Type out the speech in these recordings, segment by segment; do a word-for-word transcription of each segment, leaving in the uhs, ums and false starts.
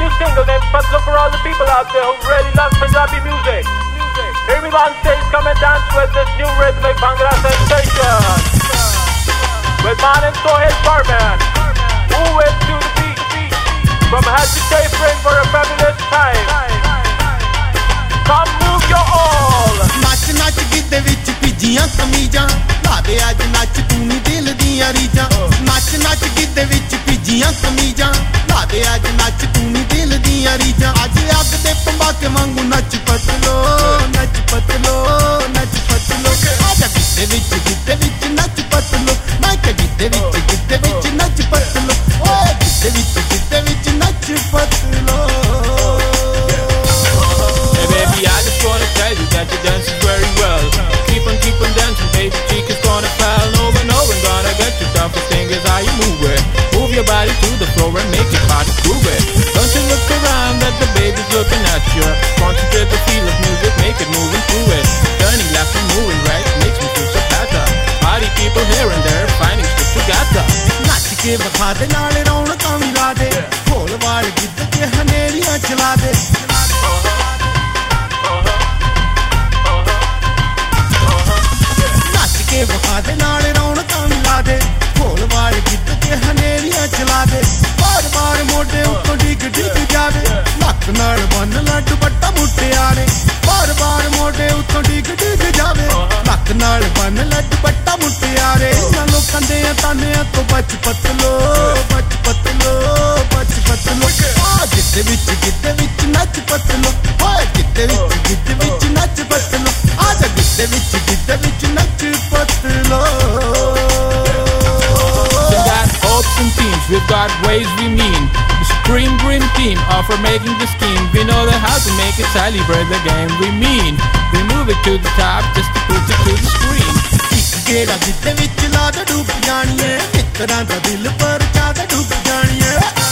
new single named Patlo for all the people out there who really love Punjabi music. Hear me on stage, come and dance with this new rhythmic Bhangra sensation. With man and Sohail Barman, who went to the beat, from hesitation for a fabulous time. Come move your all. Nach nach gidde vich pijjiyan kameezan, ला दे आज nach तू नी दिल दियां रीजां. Nach nach gidde vich pijjiyan kameezan, ला दे आज nach तू नी दिल दियां रीजां. आज अग दे पंबाके वांगू नच पतलो, नच पतलो, नच पतलो. आजा gidde vich gidde vich नच पतलो. मैं के gidde vich gidde vich नच पतलो. ओए gidde vich gidde vich Nach पतलो. Hey baby, I just wanna tell you that you dance very well. Keep on, keep on dancing, baby, cheek is gonna fall. No one, no one gonna get you down for fingers how you move it. Move your body to the floor and make it hard to prove it. Don't you look around that the baby's looking at you. Concentrate the feel of music, make it moving through it. Turning left and moving right makes me feel so better. Party people here and there finding stuff together. नच के बखा दे नाल रौनकां भी ला दे. ढोल वाल गिद्ध के हनेरियां चला दे. नच के बखा दे नाल रौनकां भी ला दे. ढोल वाल गिद्ध के हनेरियां चला दे. बार बार मोढे उत्तों डिग डिग जावे. लक नाल बन ला दुपट्टा मुटियारे. बार बार मोढे उत्तों डिग डिग जावे. लक नाल बन ला दुपट्टा मुटियारे. ना लोकां दे ताने तो बच पतलो, बच पतलो, बच पतलो. आ गिद्दे विच गिद्दे विच नच पतलो. ओए गिद्दे विच गिद्दे विच नच पतलो. आजा गिद्दे विच गिद्दे विच नच पतलो. We got hopes and teams, we've got ways we mean. The supreme dream team offer making the scheme. We know that how to make it celebrate the game we mean. We move it to the top just to put it to the screen. गेड़ा गिद्दे विच ला दे डूब जानिए. मित्तरां दा दिल पर चा दे डूब जानिए.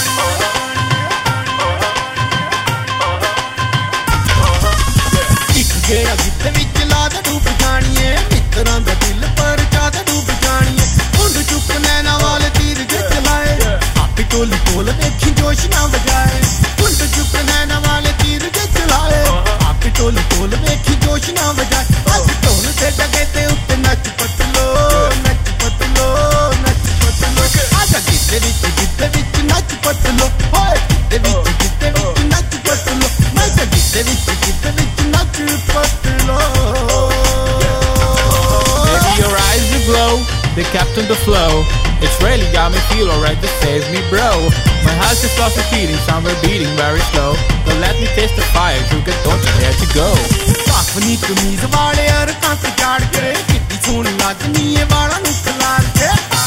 इक गेड़ा गिद्दे विच ला दे डूब जानिए. मित्तरां दा दिल पर चा दे डूब जानिए. मुंड चुक नैना वाले तीर जे चलाए. आपी टोली टोल देखी जोश ना बजाए. मुंड चुक नैना वाले तीर जे चलाए. आपी टोली टोल देखी जोश ना बजाए. आज ढोल ते डगे ते उत्ते नच पतलो, नच पतलो, नच पतलो. आजा गिद्दे विच गिद्दे विच नच पतलो. ओए गिद्दे विच गिद्दे विच नच पतलो. मैं ते गिद्दे विच गिद्दे विच नच पतलो. Baby, your eyes you glow, they captain the flow. It's really got me feel alright to save me, bro. My heart is lost repeating, somewhere beating very slow. But let me taste the fire, you get don't you dare to go. अपनी कमीज वाले अरकां ते चाड़ के कितनी सोहनी लगनी है वाला नूं खलार के.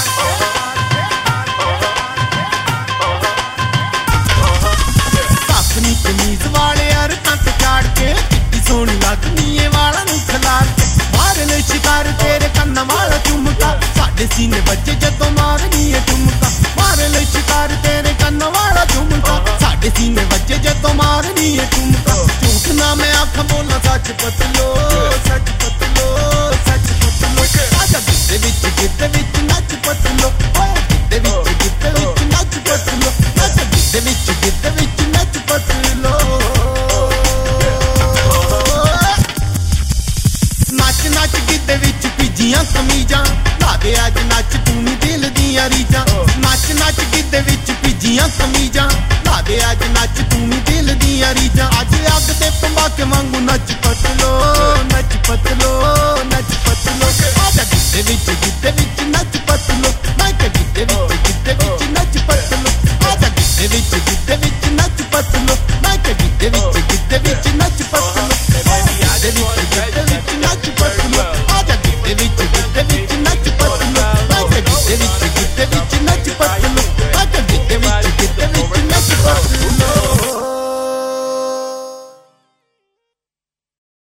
अपनी कमीज वाले अरकां ते चाड़ के कितनी सोहनी लगनी है वाला नूं खलार के. मार ले शिकार तेरे कन्ना वाला झुमका. साडे सीने बच्चे जदों मारनी है झुमका. मार ले शिकार तेरे कन्ना वाला झुमका. साडे सीने बच्चे जदों मारनी है झुमका. झूठ ना मैं आँख बोला सच पतलो, सच पतलो, सच पतलो. आजा गिद्दे विच गिद्दे विच नच पतलो. ओए गिद्दे विच गिद्दे विच नच पतलो. आजा गिद्दे विच गिद्दे विच नच पतलो. नच नच गिद्दे विच पिज्जियां कमीजां, ला दे आज नच तू नी दिल दियां रीजां. नच नच गिद्दे विच पिज्जियां कमीजां, ला दे आज नच तू नी दिल दियां रीजां. आज अग दे पंबाके वांगू नच पतलो, नच पतलो, नच पतलो. आजा गिद्दे विच गिद्दे विच नच